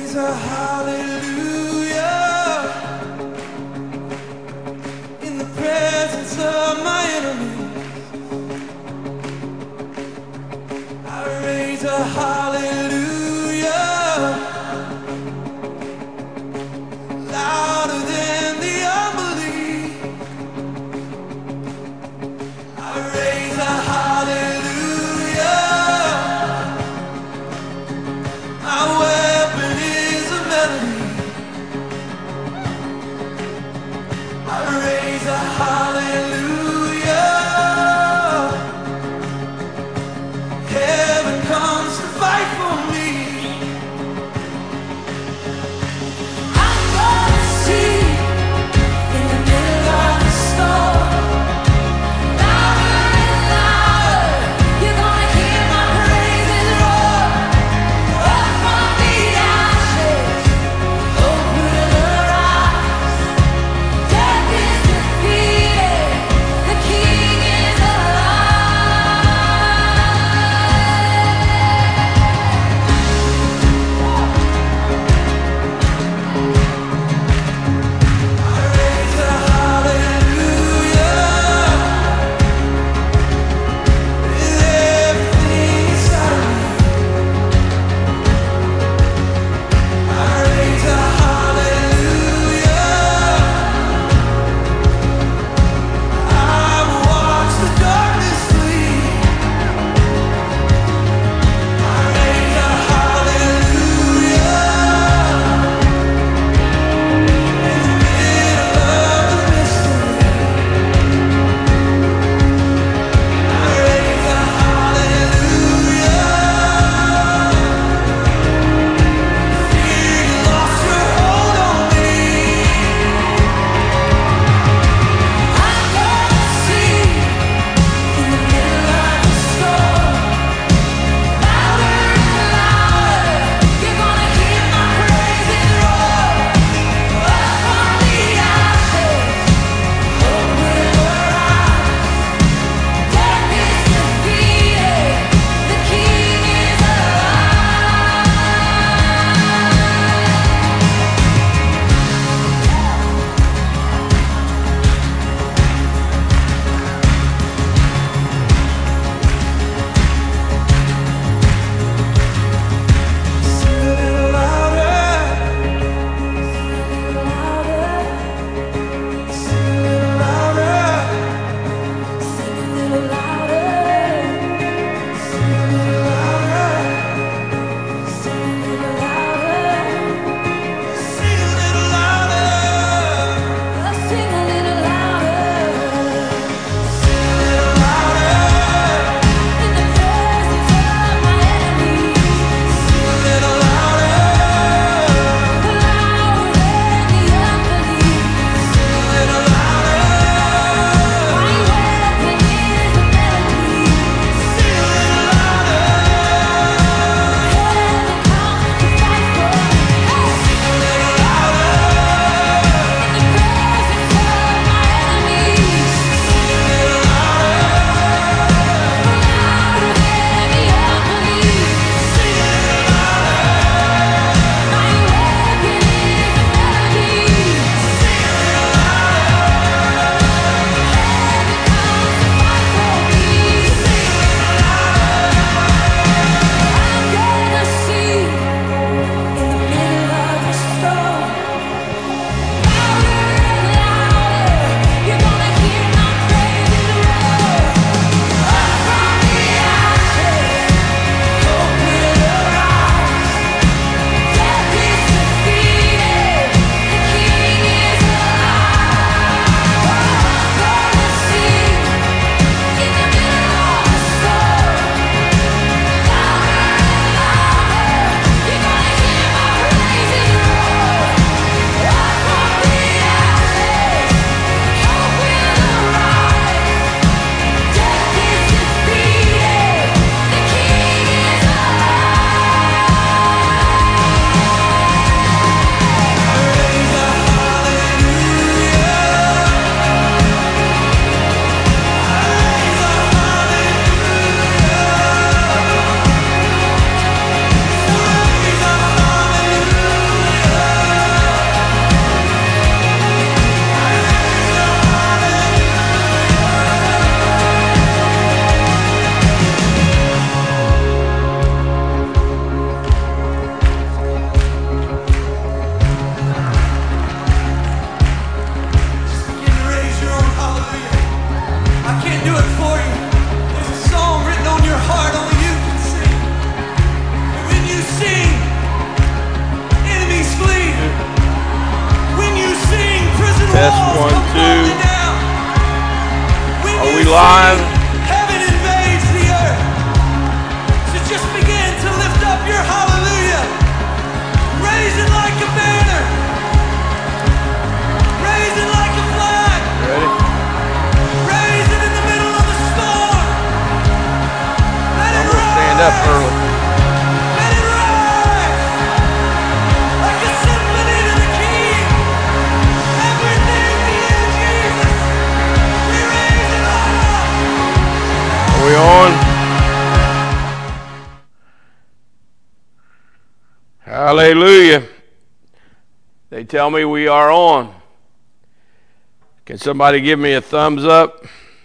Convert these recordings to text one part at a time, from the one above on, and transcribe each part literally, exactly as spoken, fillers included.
raise a hallelujah in the presence of my enemies. I raise a hallelujah louder than the unbelief. I raise a hallelujah. My weapon is a Hallelujah. They tell me we are on. Can somebody give me a thumbs up?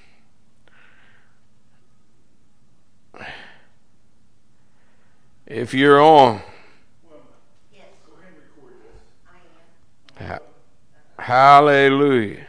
If you're on. Yes. Go ahead and record this. I am. Ha- Hallelujah.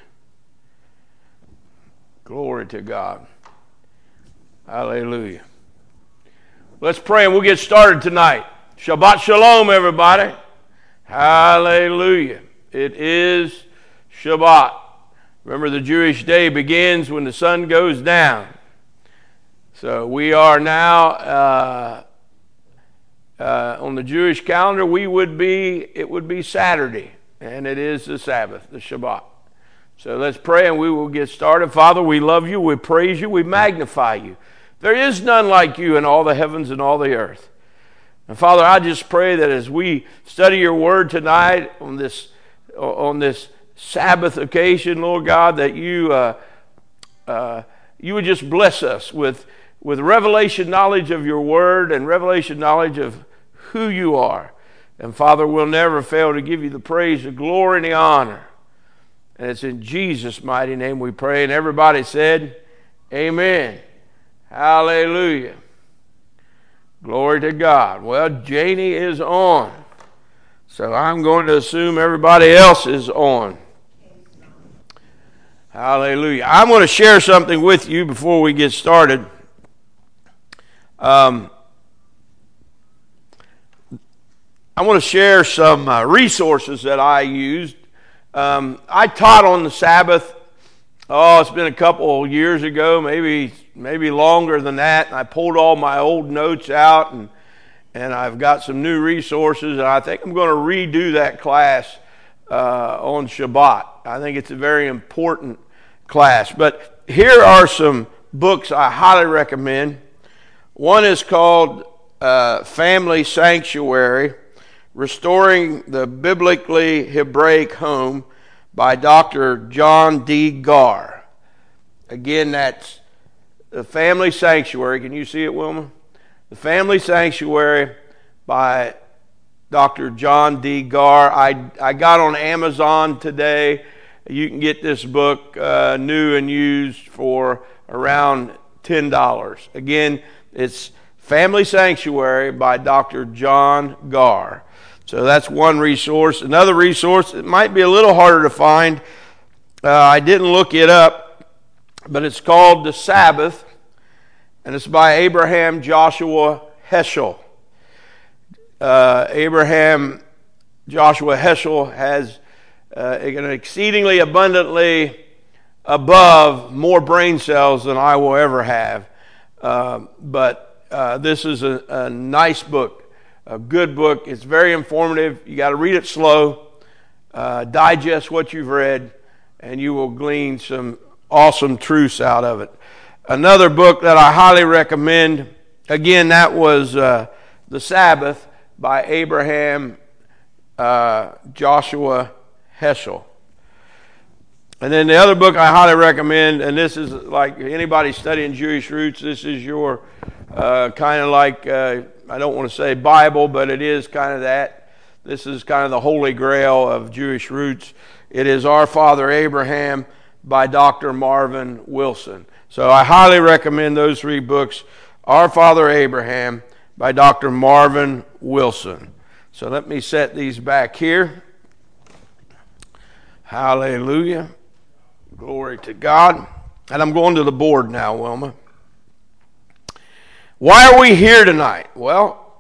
Glory to God. Hallelujah. Let's pray and we'll get started tonight. Shabbat Shalom, everybody. Hallelujah. It is Shabbat. Remember, the Jewish day begins when the sun goes down. So we are now uh, uh, on the Jewish calendar. We would be, it would be Saturday, and it is the Sabbath, the Shabbat. So let's pray and we will get started. Father, we love you, we praise you, we magnify you. There is none like you in all the heavens and all the earth. And Father, I just pray that as we study your word tonight on this on this Sabbath occasion, Lord God, that you uh, uh, you would just bless us with, with revelation knowledge of your word and revelation knowledge of who you are. And Father, we'll never fail to give you the praise, the glory, and the honor. And it's in Jesus' mighty name we pray. And everybody said, amen. Hallelujah. Glory to God. Well, Janie is on. So I'm going to assume everybody else is on. Hallelujah. I'm going to share something with you before we get started. Um, I want to share some uh, resources that I used. Um, I taught on the Sabbath. Oh, it's been a couple of years ago, maybe maybe longer than that. And I pulled all my old notes out, and and I've got some new resources. And I think I'm going to redo that class uh, on Shabbat. I think it's a very important class. But here are some books I highly recommend. One is called uh, Family Sanctuary: Restoring the Biblically Hebraic Home by Doctor John D. Gar. Again, that's The Family Sanctuary. Can you see it, Wilma? The Family Sanctuary by Doctor John D. Gar. I, I got on Amazon today. You can get this book uh, new and used for around ten dollars. Again, it's Family Sanctuary by Doctor John Gar. So that's one resource. Another resource, it might be a little harder to find. Uh, I didn't look it up, but it's called The Sabbath, and it's by Abraham Joshua Heschel. Uh, Abraham Joshua Heschel has uh, an exceedingly abundantly above more brain cells than I will ever have. Uh, but uh, this is a, a nice book. A good book. It's very informative. You got to read it slow, uh, digest what you've read, and you will glean some awesome truths out of it. Another book that I highly recommend, again, that was uh, The Sabbath by Abraham uh, Joshua Heschel. And then the other book I highly recommend, and this is like anybody studying Jewish roots, this is your uh, kind of like... Uh, I don't want to say Bible, but it is kind of that. This is kind of the holy grail of Jewish roots. It is Our Father Abraham by Doctor Marvin Wilson. So I highly recommend those three books. Our Father Abraham by Doctor Marvin Wilson. So let me set these back here. Hallelujah. Glory to God. And I'm going to the board now, Wilma. Why are we here tonight? Well,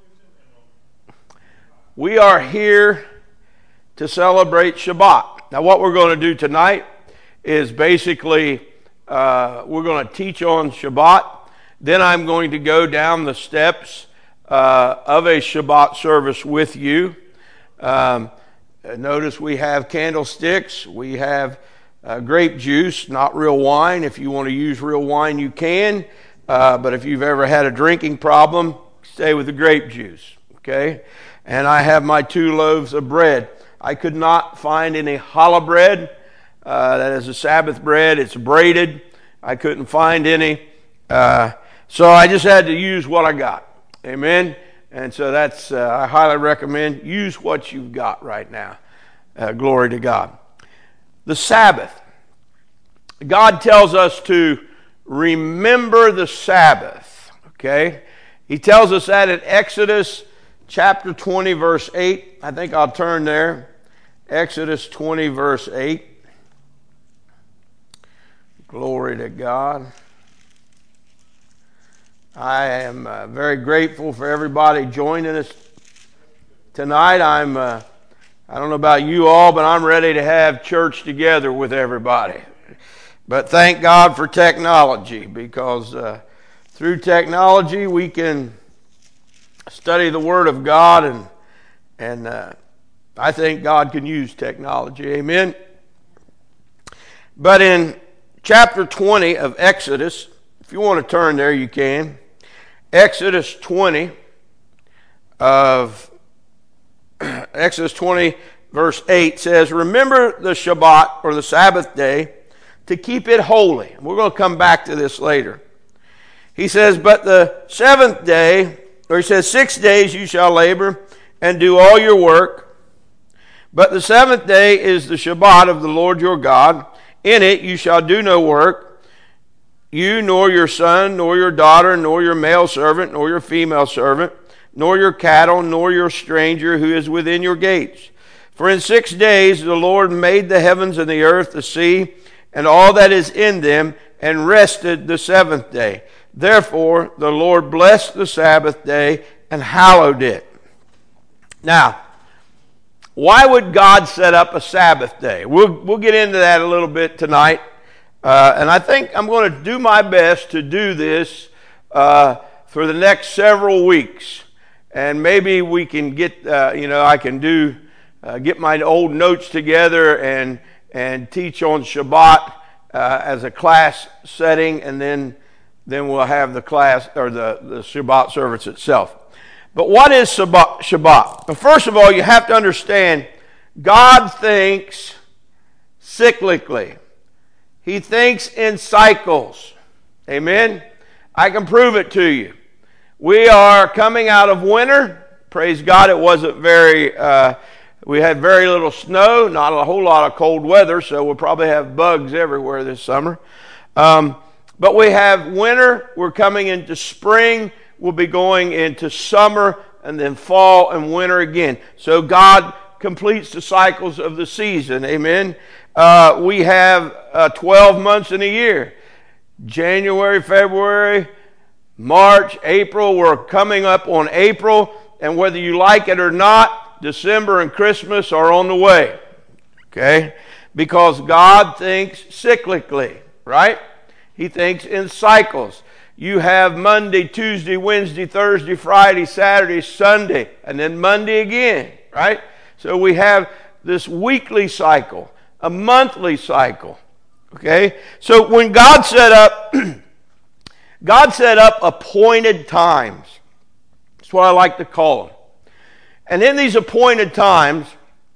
we are here to celebrate Shabbat. Now, what we're going to do tonight is basically uh, we're going to teach on Shabbat. Then I'm going to go down the steps uh, of a Shabbat service with you. Um, notice we have candlesticks. We have uh, grape juice, not real wine. If you want to use real wine, you can. Uh, but if you've ever had a drinking problem, stay with the grape juice, okay? And I have my two loaves of bread. I could not find any challah bread. Uh, that is a Sabbath bread. It's braided. I couldn't find any. Uh, so I just had to use what I got. Amen? And so that's, uh, I highly recommend, use what you've got right now. Uh, glory to God. The Sabbath. God tells us to remember the Sabbath, okay? He tells us that in Exodus chapter twenty, verse eight. I think I'll turn there. Exodus twenty, verse eight. Glory to God. I am uh, very grateful for everybody joining us tonight. I'm, uh, I don't know about you all, but I'm ready to have church together with everybody. But thank God for technology, because uh, through technology we can study the Word of God, and and uh, I think God can use technology. Amen. But in chapter twenty of Exodus, if you want to turn there, you can. Exodus twenty of Exodus twenty verse eight says, "Remember the Shabbat, or the Sabbath day, to keep it holy." We're going to come back to this later. He says, "But the seventh day," or he says, "Six days you shall labor and do all your work. But the seventh day is the Shabbat of the Lord your God. In it you shall do no work, you nor your son, nor your daughter, nor your male servant, nor your female servant, nor your cattle, nor your stranger who is within your gates. For in six days the Lord made the heavens and the earth, the sea, and all that is in them, and rested the seventh day. Therefore the Lord blessed the Sabbath day and hallowed it." Now, why would God set up a Sabbath day? We'll, we'll get into that a little bit tonight. Uh, and I think I'm going to do my best to do this uh, for the next several weeks. And maybe we can get, uh, you know, I can do, uh, get my old notes together and and teach on Shabbat uh, as a class setting, and then then we'll have the class, or the, the Shabbat service itself. But what is Shabbat? Shabbat? Well, first of all, you have to understand, God thinks cyclically. He thinks in cycles. Amen? I can prove it to you. We are coming out of winter. Praise God, it wasn't very... Uh, We had very little snow, not a whole lot of cold weather, so we'll probably have bugs everywhere this summer. Um, but we have winter, we're coming into spring, we'll be going into summer, and then fall and winter again. So God completes the cycles of the season, amen? Uh, we have uh, twelve months in a year. January, February, March, April, we're coming up on April, and whether you like it or not, December and Christmas are on the way, okay? Because God thinks cyclically, right? He thinks in cycles. You have Monday, Tuesday, Wednesday, Thursday, Friday, Saturday, Sunday, and then Monday again, right? So we have this weekly cycle, a monthly cycle, okay? So when God set up, God set up appointed times. That's what I like to call them. And in these appointed times,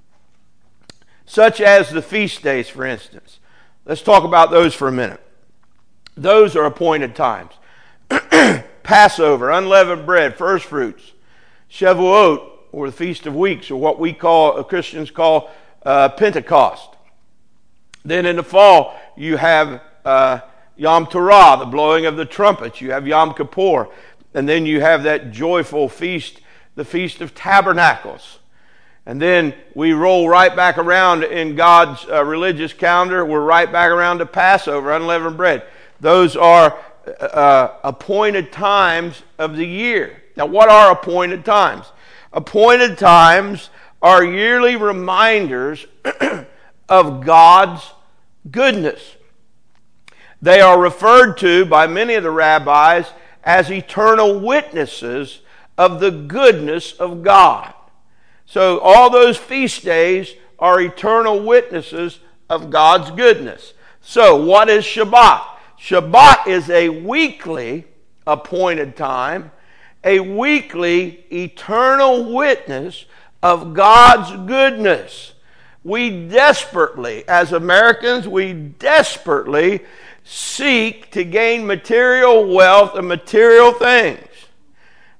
such as the feast days, for instance, let's talk about those for a minute. Those are appointed times. Passover, unleavened bread, first fruits, Shavuot, or the Feast of Weeks, or what we call, uh, Christians call uh, Pentecost. Then in the fall, you have uh, Yom Teruah, the blowing of the trumpets. You have Yom Kippur. And then you have that joyful feast, the Feast of Tabernacles. And then we roll right back around in God's uh, religious calendar. We're right back around to Passover, unleavened bread. Those are uh, appointed times of the year. Now, what are appointed times? Appointed times are yearly reminders of God's goodness. They are referred to by many of the rabbis as eternal witnesses of the goodness of God. So all those feast days are eternal witnesses of God's goodness. So what is Shabbat? Shabbat is a weekly appointed time, a weekly eternal witness of God's goodness. We desperately, as Americans, we desperately seek to gain material wealth and material things.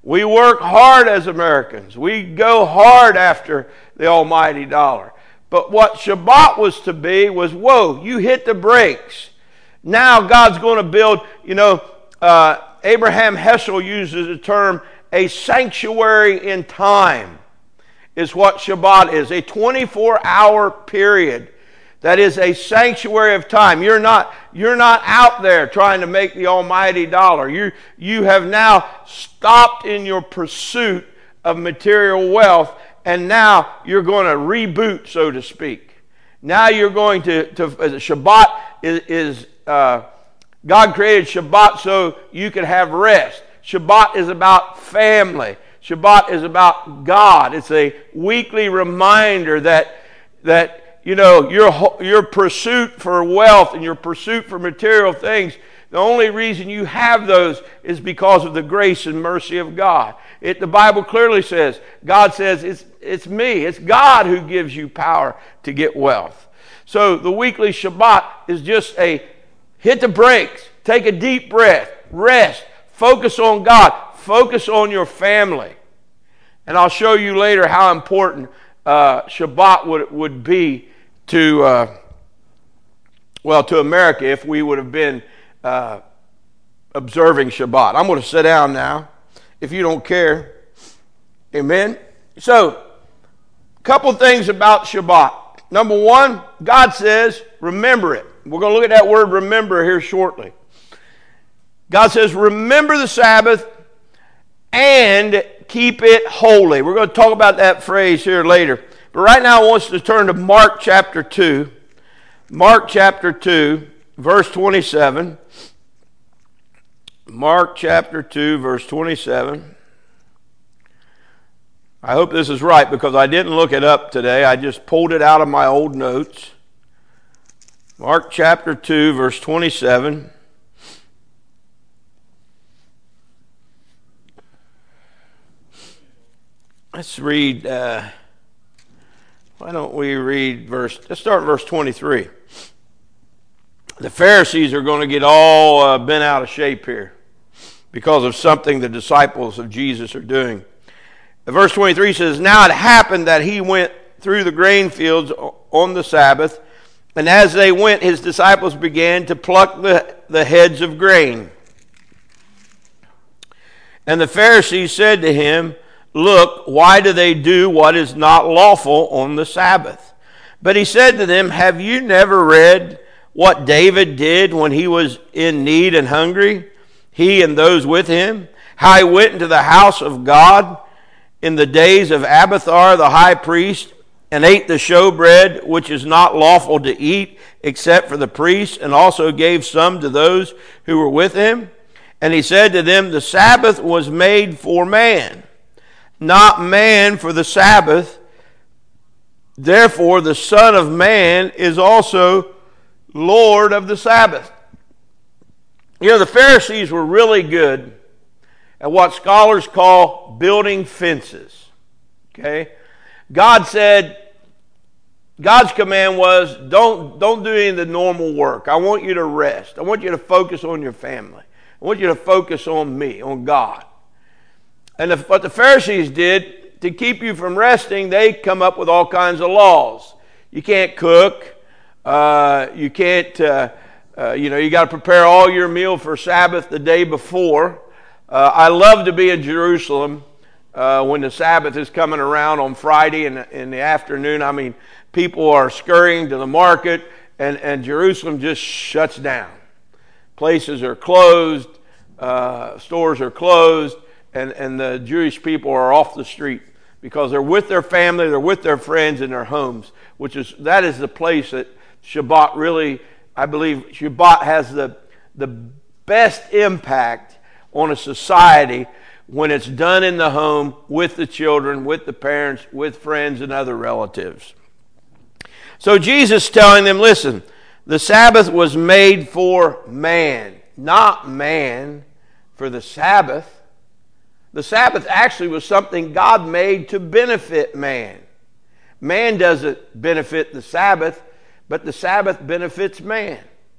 We work hard as Americans. We go hard after the almighty dollar. But what Shabbat was to be was, whoa, you hit the brakes. Now God's going to build, you know, uh, Abraham Heschel uses the term, a sanctuary in time is what Shabbat is. A twenty-four hour period that is a sanctuary of time. You're not, you're not out there trying to make the almighty dollar. You, you have now stopped in your pursuit of material wealth, and now you're going to reboot, so to speak. Now you're going to, to Shabbat is, is uh, God created Shabbat so you could have rest. Shabbat is about family. Shabbat is about God. It's a weekly reminder that, that you know, your, your pursuit for wealth and your pursuit for material things, the only reason you have those is because of the grace and mercy of God. It, the Bible clearly says, God says, it's, it's me, it's God who gives you power to get wealth. So the weekly Shabbat is just a hit the brakes, take a deep breath, rest, focus on God, focus on your family. And I'll show you later how important uh, Shabbat would, would be to, uh, well, to America if we would have been uh, observing Shabbat. I'm going to sit down now, if you don't care. Amen. So, a couple things about Shabbat. Number one, God says, remember it. We're going to look at that word remember here shortly. God says, remember the Sabbath and keep it holy. We're going to talk about that phrase here later. But right now I want us to turn to Mark chapter two. Mark chapter two, verse twenty-seven. Mark chapter two, verse twenty-seven. I hope this is right because I didn't look it up today. I just pulled it out of my old notes. Mark chapter two, verse twenty-seven. Let's read, uh, why don't we read verse, let's start verse twenty-three. The Pharisees are going to get all uh, bent out of shape here because of something the disciples of Jesus are doing. Verse twenty-three says, now it happened that he went through the grain fields on the Sabbath, and as they went, his disciples began to pluck the, the heads of grain. And the Pharisees said to him, look, why do they do what is not lawful on the Sabbath? But he said to them, have you never read what David did when he was in need and hungry, he and those with him? How he went into the house of God in the days of Abiathar the high priest, and ate the showbread, which is not lawful to eat except for the priests, and also gave some to those who were with him. And he said to them, the Sabbath was made for man, not man for the Sabbath. Therefore, the Son of Man is also Lord of the Sabbath. You know, the Pharisees were really good at what scholars call building fences. Okay? God said, God's command was, don't, don't do any of the normal work. I want you to rest. I want you to focus on your family. I want you to focus on me, on God. And if, what the Pharisees did, to keep you from resting, they come up with all kinds of laws. You can't cook. Uh, you can't, uh, uh, you know, you got to prepare all your meal for Sabbath the day before. Uh, I love to be in Jerusalem uh, when the Sabbath is coming around on Friday in, in the afternoon. I mean, people are scurrying to the market, and, and Jerusalem just shuts down. Places are closed. Uh, stores are closed. And, and the Jewish people are off the street because they're with their family, they're with their friends in their homes, which is, that is the place that Shabbat really, I believe, Shabbat has the, the best impact on a society when it's done in the home with the children, with the parents, with friends and other relatives. So Jesus telling them, listen, the Sabbath was made for man, not man for the Sabbath. The Sabbath actually was something God made to benefit man. Man doesn't benefit the Sabbath, but the Sabbath benefits man.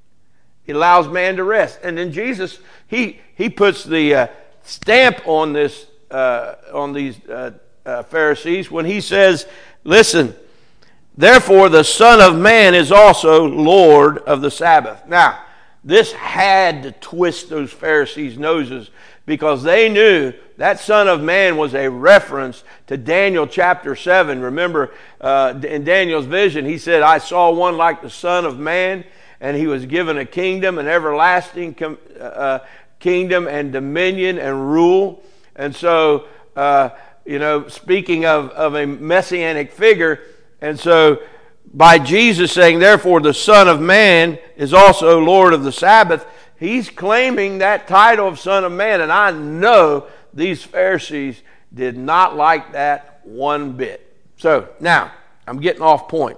It allows man to rest. And then Jesus, he, he puts the uh, stamp on this uh, on these uh, uh, Pharisees when he says, listen, therefore the Son of Man is also Lord of the Sabbath. Now, this had to twist those Pharisees' noses because they knew that Son of Man was a reference to Daniel chapter seven. Remember, uh, in Daniel's vision, he said, I saw one like the Son of Man, and he was given a kingdom, an everlasting com- uh, kingdom and dominion and rule. And so, uh, you know, speaking of, of a messianic figure, and so by Jesus saying, therefore the Son of Man is also Lord of the Sabbath, he's claiming that title of Son of Man. And I know these Pharisees did not like that one bit. So now, I'm getting off point.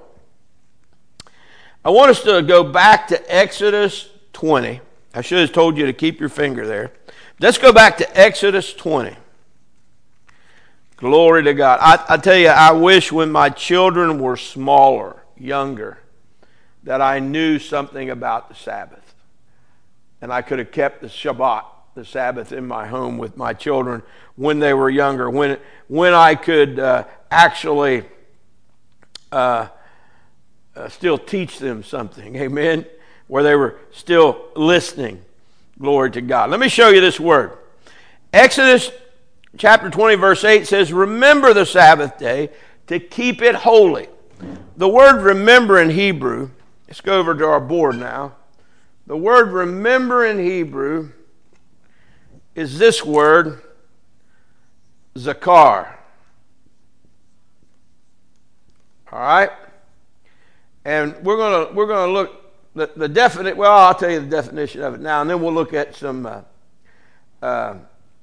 I want us to go back to Exodus twenty. I should have told you to keep your finger there. Let's go back to Exodus twenty. Glory to God. I, I tell you, I wish when my children were smaller, younger, that I knew something about the Sabbath. And I could have kept the Shabbat, the Sabbath, in my home with my children when they were younger, when, when I could uh, actually uh, uh, still teach them something. Amen? Where they were still listening. Glory to God. Let me show you this word. Exodus chapter twenty, verse eight says, remember the Sabbath day to keep it holy. The word remember in Hebrew, let's go over to our board now. The word remember in Hebrew is this word, zakar. All right? And we're going to we're going to look the, the definite, well, I'll tell you the definition of it now, and then we'll look at some uh, uh,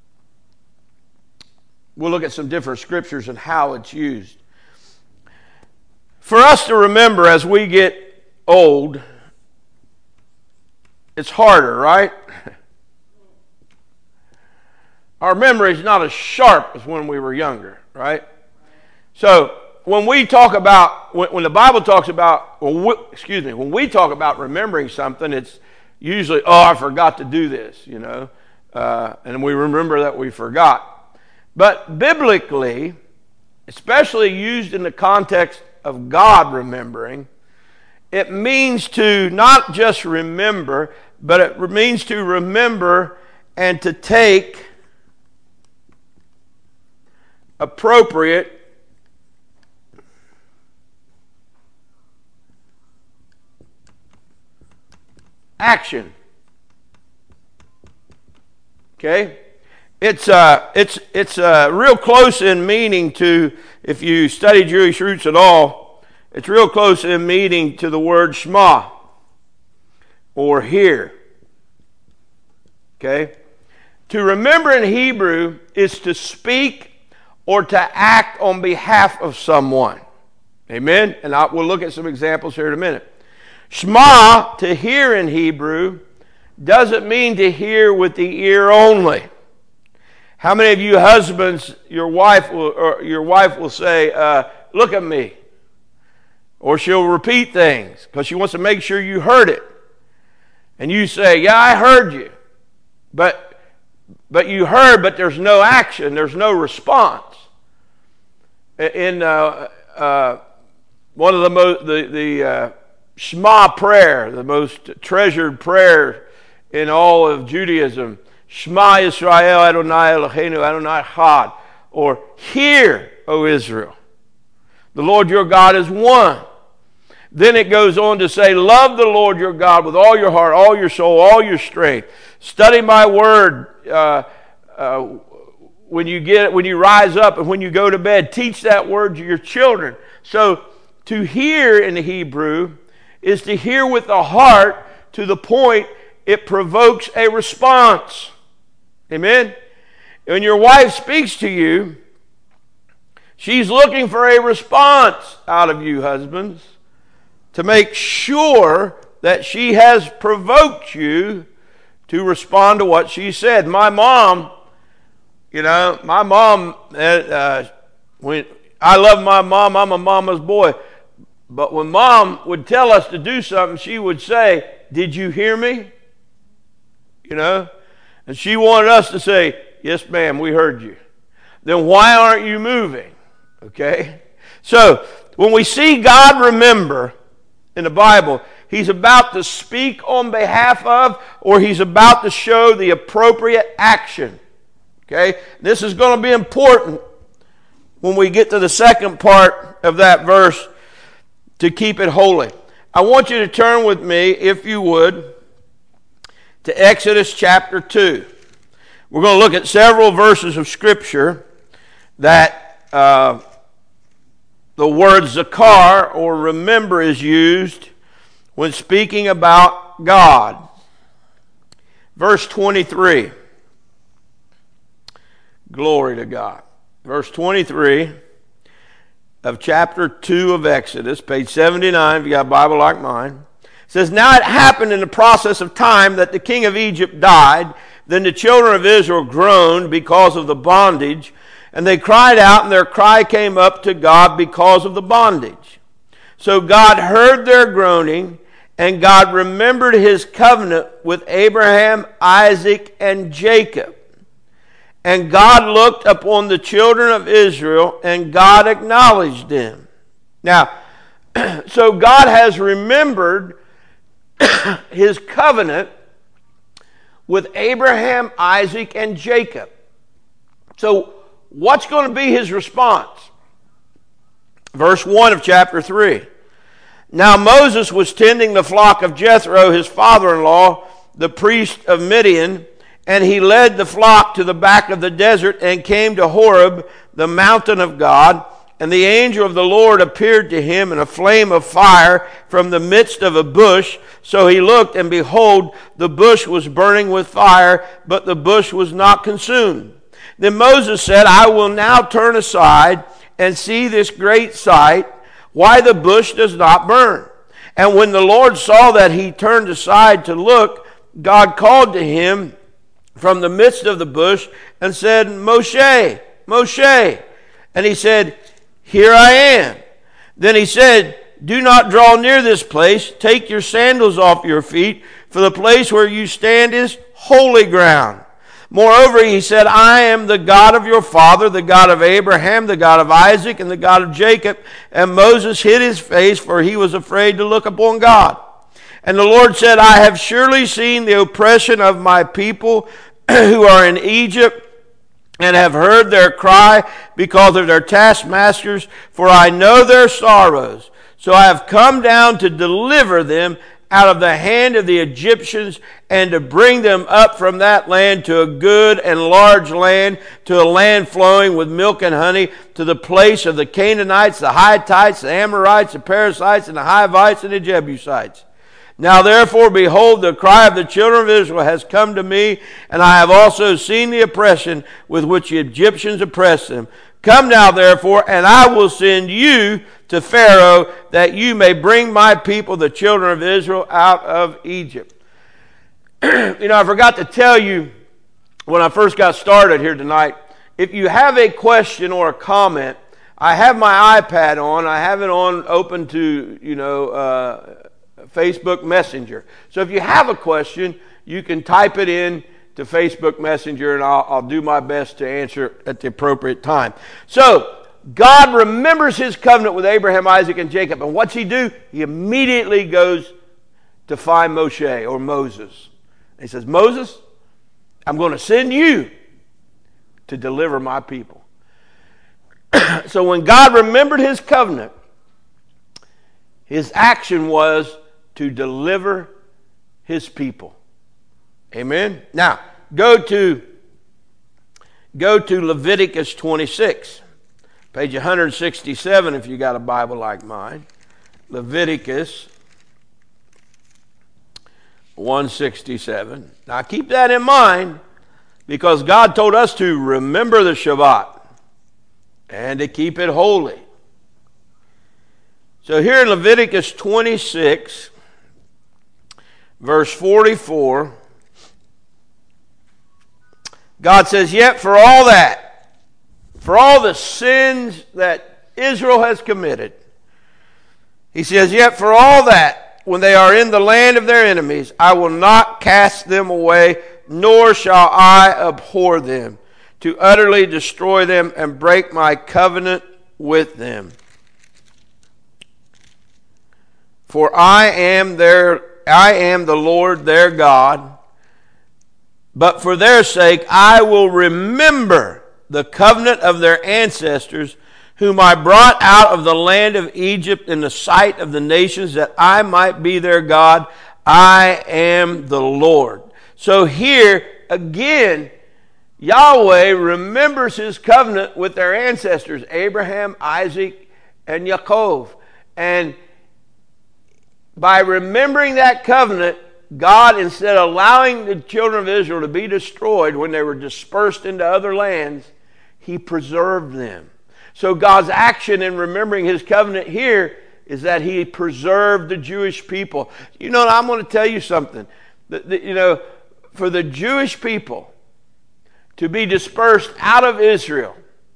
we'll look at some different scriptures and how it's used. For us to remember as we get old, it's harder, right? Our memory is not as sharp as when we were younger, right? So when we talk about, when, when the Bible talks about, when we, excuse me, when we talk about remembering something, it's usually, oh, I forgot to do this, you know, uh, and we remember that we forgot. But biblically, especially used in the context of God remembering, it means to not just remember, but it means to remember and to take appropriate action. Okay? It's uh, it's it's uh, real close in meaning to, if you study Jewish roots at all, it's real close in meaning to the word Shema, or hear. Okay? To remember in Hebrew is to speak or to act on behalf of someone. Amen? And I, we'll look at some examples here in a minute. Shema, to hear in Hebrew, doesn't mean to hear with the ear only. How many of you husbands, your wife will, or your wife will say, uh, look at me. Or she'll repeat things because she wants to make sure you heard it. And you say, yeah, I heard you. But, but you heard, but there's no action. There's no response. In uh, uh, one of the most, the, the uh, Shema prayer, the most treasured prayer in all of Judaism, Shema Yisrael Adonai Eloheinu Adonai Echad, or hear, O Israel, the Lord your God is one. Then it goes on to say, love the Lord your God with all your heart, all your soul, all your strength. Study my word uh, uh, when you get when you rise up and when you go to bed. Teach that word to your children. So to hear in the Hebrew is to hear with the heart to the point it provokes a response. Amen? When your wife speaks to you, she's looking for a response out of you, husbands, to make sure that she has provoked you to respond to what she said. My mom, you know, my mom, uh, when I love my mom, I'm a mama's boy. But when mom would tell us to do something, she would say, did you hear me? You know? And she wanted us to say, yes, ma'am, we heard you. then why aren't you moving? Okay? So, when we see God remember in the Bible, he's about to speak on behalf of, or he's about to show the appropriate action. Okay? This is going to be important when we get to the second part of that verse, to keep it holy. I want you to turn with me, if you would, to Exodus chapter two. We're going to look at several verses of Scripture that uh, the word zakar, or remember, is used when speaking about God. Verse twenty-three. Glory to God. Verse twenty-three of chapter two of Exodus, page seventy-nine, if you got a Bible like mine. It says, "Now it happened in the process of time that the king of Egypt died. Then the children of Israel groaned because of the bondage, and they cried out, and their cry came up to God because of the bondage. So God heard their groaning, and God remembered his covenant with Abraham, Isaac, and Jacob. And God looked upon the children of Israel, and God acknowledged them." Now, so God has remembered his covenant with Abraham, Isaac, and Jacob. So, what's going to be his response? Verse one of chapter three. "Now Moses was tending the flock of Jethro, his father-in-law, the priest of Midian, and he led the flock to the back of the desert and came to Horeb, the mountain of God. And the angel of the Lord appeared to him in a flame of fire from the midst of a bush. So he looked, and behold, the bush was burning with fire, but the bush was not consumed. Then Moses said, I will now turn aside and see this great sight, why the bush does not burn. And when the Lord saw that he turned aside to look, God called to him from the midst of the bush and said, Moshe, Moshe. And he said, Here I am. Then he said, Do not draw near this place. Take your sandals off your feet, for the place where you stand is holy ground. Moreover, he said, I am the God of your father, the God of Abraham, the God of Isaac, and the God of Jacob. And Moses hid his face, for he was afraid to look upon God. And the Lord said, I have surely seen the oppression of my people who are in Egypt, and have heard their cry because of their taskmasters, for I know their sorrows. So I have come down to deliver them out of the hand of the Egyptians, and to bring them up from that land to a good and large land, to a land flowing with milk and honey, to the place of the Canaanites, the Hittites, the Amorites, the Perizzites, and the Hivites, and the Jebusites. Now therefore, behold, the cry of the children of Israel has come to me, and I have also seen the oppression with which the Egyptians oppressed them. Come now therefore, and I will send you to Pharaoh, that you may bring my people, the children of Israel, out of Egypt. You know, I forgot to tell you when I first got started here tonight, if you have a question or a comment, I have my iPad on. I have it on open to, you know, uh, Facebook Messenger. So if you have a question, you can type it in to Facebook Messenger, and I'll, I'll do my best to answer at the appropriate time. So God remembers his covenant with Abraham, Isaac, and Jacob. And what's he do? He immediately goes to find Moshe, or Moses. He says, Moses, I'm going to send you to deliver my people. So when God remembered his covenant, his action was to deliver his people. Amen? Now, go to, go to Leviticus twenty-six. Page one sixty-seven if you got a Bible like mine. Leviticus one sixty-seven. Now keep that in mind, because God told us to remember the Shabbat and to keep it holy. So here in Leviticus twenty-six, verse forty-four, God says, Yet for all that, for all the sins that Israel has committed, he says, Yet for all that, when they are in the land of their enemies, I will not cast them away, nor shall I abhor them. to utterly destroy them and break my covenant with them. For I am their I am the Lord their God, but for their sake I will remember the covenant of their ancestors, whom I brought out of the land of Egypt in the sight of the nations, that I might be their God. I am the Lord. So here, again, Yahweh remembers his covenant with their ancestors, Abraham, Isaac, and Yaakov. And by remembering that covenant, God, instead of allowing the children of Israel to be destroyed when they were dispersed into other lands, he preserved them. So God's action in remembering his covenant here is that he preserved the Jewish people. You know, I'm going to tell you something. The, the, you know, for the Jewish people to be dispersed out of Israel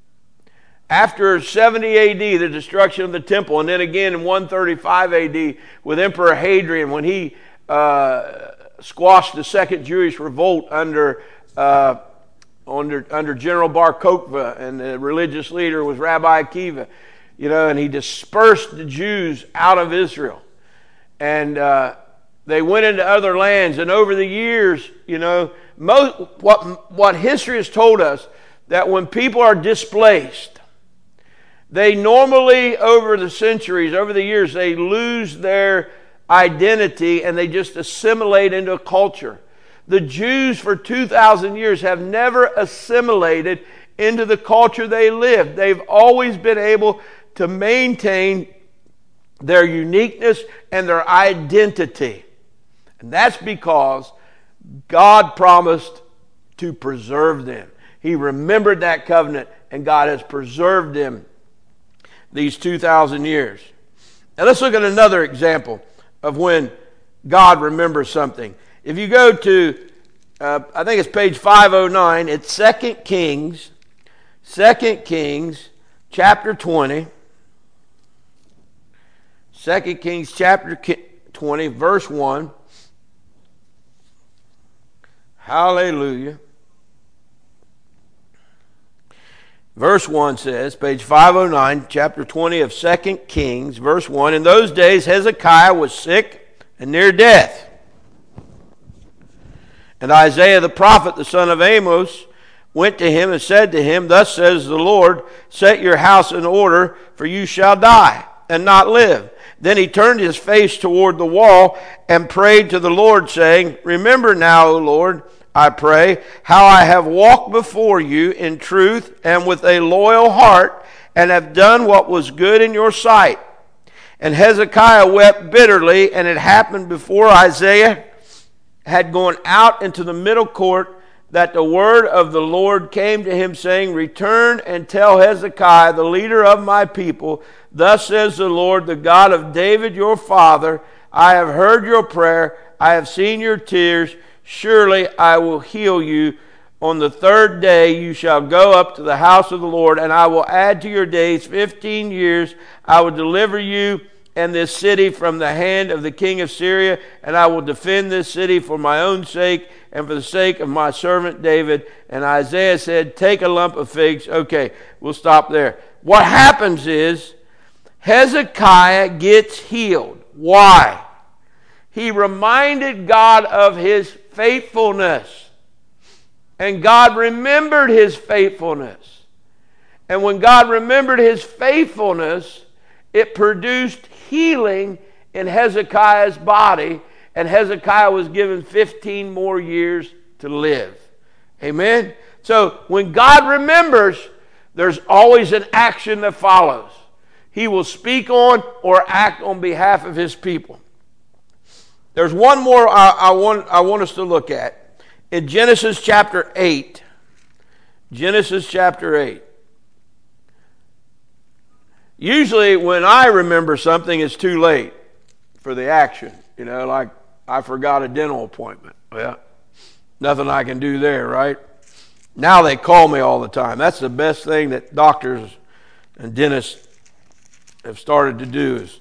after seventy A D, the destruction of the temple, and then again in one thirty-five A D with Emperor Hadrian when he uh, squashed the second Jewish revolt under uh, under under General Bar Kokhba, and the religious leader was Rabbi Akiva, you know, and he dispersed the Jews out of Israel, and uh, they went into other lands. And over the years, you know, most, what what history has told us, that when people are displaced, they normally, over the centuries, over the years, they lose their identity and they just assimilate into a culture. The Jews for two thousand years have never assimilated into the culture they lived. They've always been able to maintain their uniqueness and their identity. And that's because God promised to preserve them. He remembered that covenant, and God has preserved them these two thousand years. Now let's look at another example of when God remembers something. If you go to, uh, I think it's page five oh nine, it's Second Kings, Second Kings chapter twenty. Second Kings chapter twenty, verse one. Hallelujah. Verse one says, page five oh nine, chapter twenty of Second Kings, verse one, in those days Hezekiah was sick and near death. And Isaiah the prophet, the son of Amos, went to him and said to him, thus says the Lord, set your house in order, for you shall die and not live. Then he turned his face toward the wall and prayed to the Lord, saying, remember now, O Lord, I pray, how I have walked before you in truth and with a loyal heart, and have done what was good in your sight. And Hezekiah wept bitterly, and it happened before Isaiah had gone out into the middle court, that the word of the Lord came to him, saying, return and tell Hezekiah, the leader of my people, thus says the Lord, the God of David your father, I have heard your prayer, I have seen your tears, surely I will heal you. On the third day you shall go up to the house of the Lord, and I will add to your days fifteen years. I will deliver you and this city from the hand of the king of Syria, and I will defend this city for my own sake and for the sake of my servant David. And Isaiah said, take a lump of figs. Okay, we'll stop there. What happens is Hezekiah gets healed. Why? He reminded God of his faithfulness. And God remembered his faithfulness. And when God remembered his faithfulness, it produced healing in Hezekiah's body. And Hezekiah was given fifteen more years to live. Amen? So when God remembers, there's always an action that follows. He will speak on or act on behalf of his people. There's one more I, I, want, I want us to look at. In Genesis chapter eight. Genesis chapter eight. Usually when I remember something, it's too late for the action. You know, like I forgot a dental appointment. Well, nothing I can do there, right? Now they call me all the time. That's the best thing that doctors and dentists have started to do, is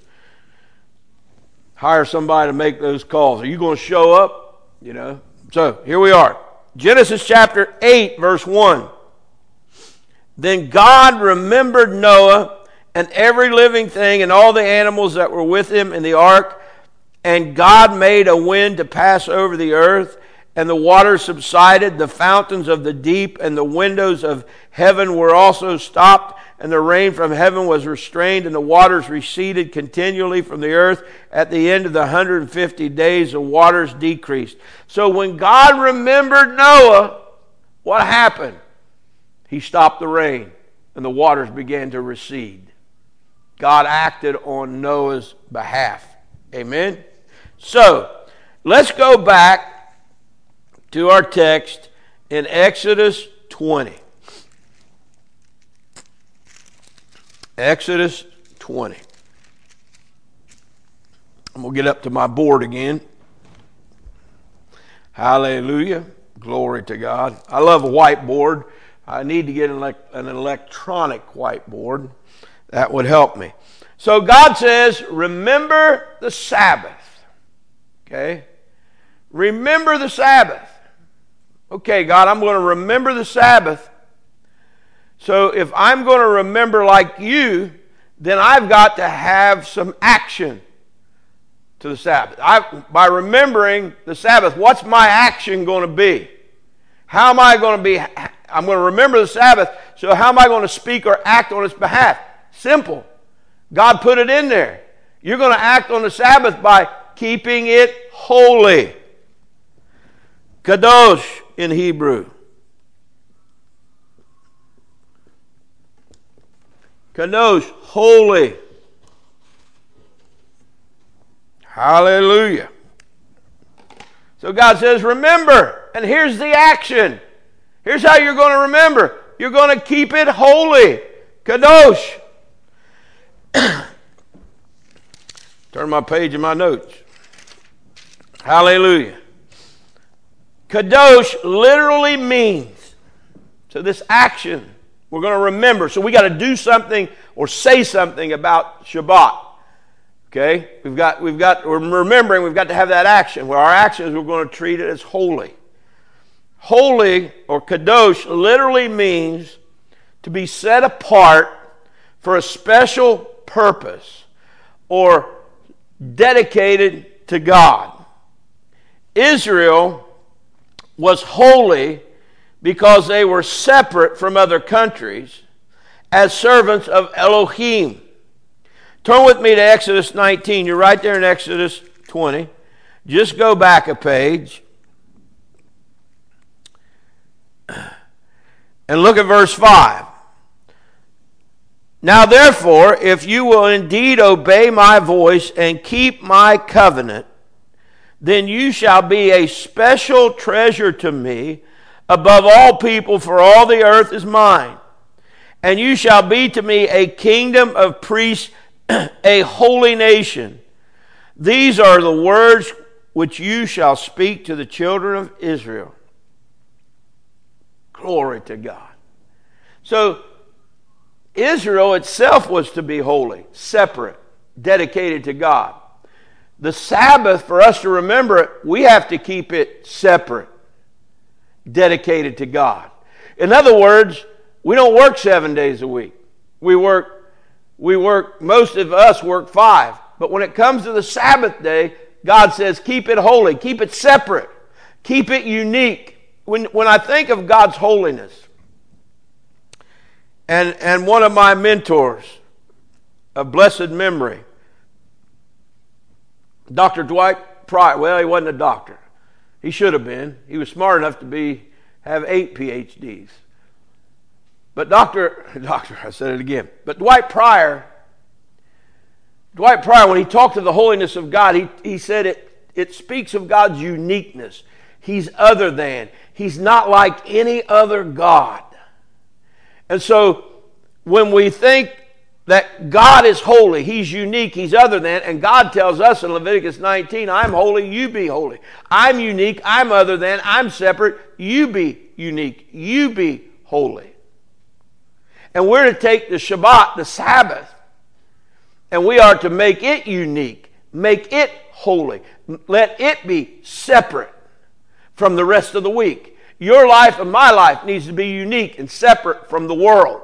hire somebody to make those calls. Are you going to show up? You know. So here we are. Genesis chapter eight, verse one. Then God remembered Noah and every living thing and all the animals that were with him in the ark. And God made a wind to pass over the earth, and the waters subsided. The fountains of the deep and the windows of heaven were also stopped, and the rain from heaven was restrained, and the waters receded continually from the earth. At the end of the one hundred fifty days, the waters decreased. So when God remembered Noah, what happened? He stopped the rain, and the waters began to recede. God acted on Noah's behalf. Amen? So, let's go back to our text in Exodus twenty. Exodus twenty. I'm going to get up to my board again. Hallelujah. Glory to God. I love a whiteboard. I need to get an, elect- an electronic whiteboard. That would help me. So God says, remember the Sabbath. Okay? Remember the Sabbath. Okay, God, I'm going to remember the Sabbath. So if I'm going to remember like you, then I've got to have some action to the Sabbath. I, by remembering the Sabbath, what's my action going to be? How am I going to be? I'm going to remember the Sabbath, so how am I going to speak or act on its behalf? Simple. God put it in there. You're going to act on the Sabbath by keeping it holy. Kadosh in Hebrew. Kadosh, holy. Hallelujah. So God says, remember. And here's the action. Here's how you're going to remember. You're going to keep it holy. Kadosh. Turn my page in my notes. Hallelujah. Kadosh literally means, so this action, we're going to remember. So we got to do something or say something about Shabbat. Okay? We've got, we've got, we're remembering, we've got to have that action. Well, our action is we're going to treat it as holy. Holy, or Kadosh, literally means to be set apart for a special purpose or dedicated to God. Israel was holy because they were separate from other countries as servants of Elohim. Turn with me to Exodus nineteen. You're right there in Exodus twenty. Just go back a page. And look at verse five. Now therefore, if you will indeed obey my voice and keep my covenant, then you shall be a special treasure to me above all people, for all the earth is mine. And you shall be to me a kingdom of priests, a holy nation. These are the words which you shall speak to the children of Israel. Glory to God. So, Israel itself was to be holy, separate, dedicated to God. The Sabbath, for us to remember it, we have to keep it separate, dedicated to God. In other words, we don't work seven days a week. We work, we work, most of us work five. But when it comes to the Sabbath day, God says, keep it holy, keep it separate, keep it unique. When, when I think of God's holiness, and, and one of my mentors of blessed memory, Doctor Dwight Pryor, well, he wasn't a doctor. He should have been. He was smart enough to be have eight P H Ds. But Doctor, Doctor, I said it again. But Dwight Pryor, Dwight Pryor, when he talked of the holiness of God, he, he said it, it speaks of God's uniqueness. He's other than. He's not like any other God. And so when we think that God is holy, He's unique, He's other than, and God tells us in Leviticus nineteen, I'm holy, you be holy. I'm unique, I'm other than, I'm separate, you be unique, you be holy. And we're to take the Shabbat, the Sabbath, and we are to make it unique, make it holy, let it be separate from the rest of the week. Your life and my life needs to be unique and separate from the world.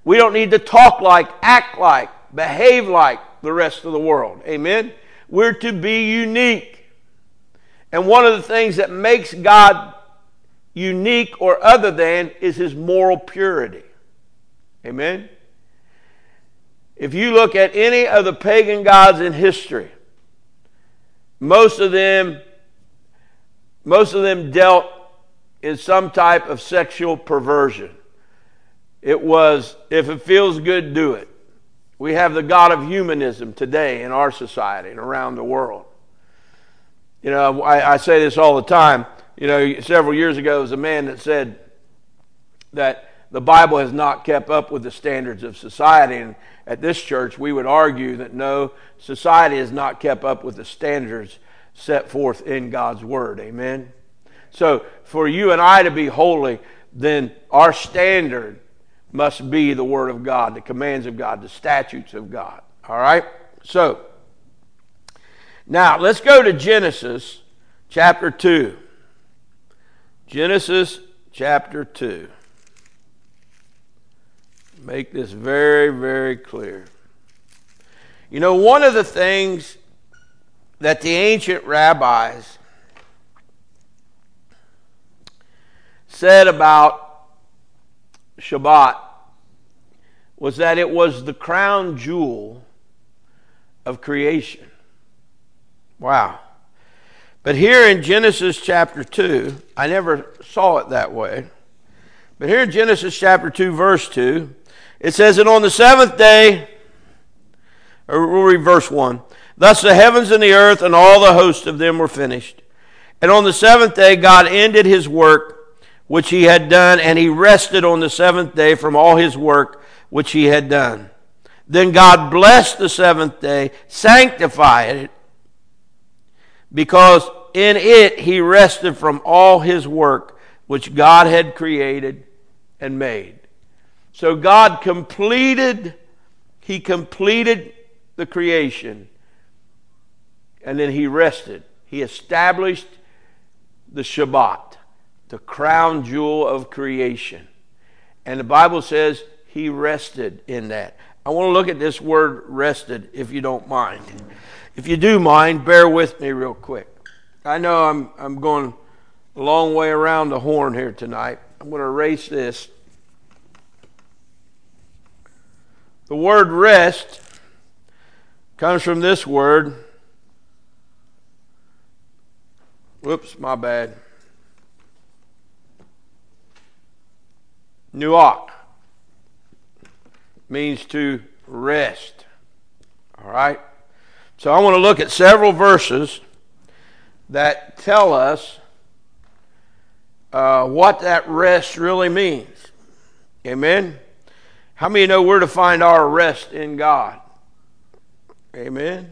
We don't need to talk like, act like, behave like the rest of the world. Amen? We're to be unique. And one of the things that makes God unique or other than is his moral purity. Amen? If you look at any of the pagan gods in history, most of them, most of them dealt in some type of sexual perversion. It was, if it feels good, do it. We have the God of humanism today in our society and around the world. You know, I, I say this all the time. You know, several years ago, there was a man that said that the Bible has not kept up with the standards of society. And at this church, we would argue that no, society has not kept up with the standards set forth in God's Word. Amen? So, for you and I to be holy, then our standard must be the Word of God, the commands of God, the statutes of God. All right? So, now let's go to Genesis chapter two. Genesis chapter two. Make this very, very clear. You know, one of the things that the ancient rabbis said about Shabbat was that it was the crown jewel of creation. Wow. But here in Genesis chapter two, I never saw it that way. But here in Genesis chapter two, verse two, it says, and on the seventh day, or we'll read verse one, thus the heavens and the earth and all the host of them were finished. And on the seventh day God ended his work which he had done, and he rested on the seventh day from all his work which he had done. Then God blessed the seventh day, sanctified it, because in it he rested from all his work which God had created and made. So God completed, he completed the creation, and then he rested. He established the Shabbat, the crown jewel of creation. And the Bible says he rested in that. I want to look at this word rested, if you don't mind. If you do mind, bear with me real quick. I know I'm I'm going a long way around the horn here tonight. I'm going to erase this. The word rest comes from this word. Whoops, my bad. Nuach means to rest. All right? So I want to look at several verses that tell us uh, what that rest really means. Amen? How many know we're to find our rest in God? Amen?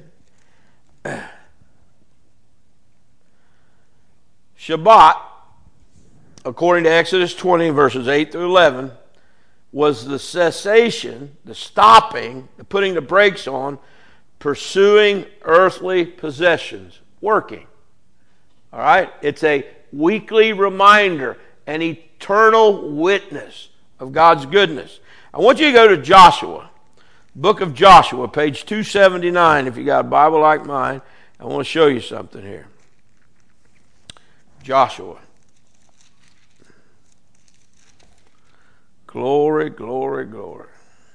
Shabbat, according to Exodus twenty, verses eight through eleven, was the cessation, the stopping, the putting the brakes on, pursuing earthly possessions, working. All right? It's a weekly reminder, an eternal witness of God's goodness. I want you to go to Joshua, book of Joshua, page two seventy-nine, if you got a Bible like mine. I want to show you something here. Joshua. Glory, glory, glory.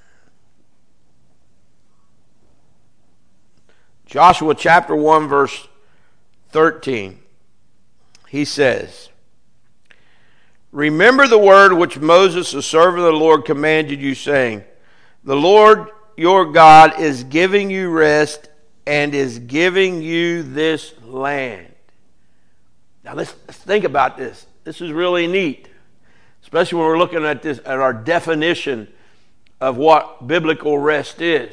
Joshua chapter one, verse thirteen. He says, remember the word which Moses, the servant of the Lord, commanded you, saying, the Lord your God is giving you rest and is giving you this land. Now let's, let's think about this. This is really neat, especially when we're looking at this, at our definition of what biblical rest is.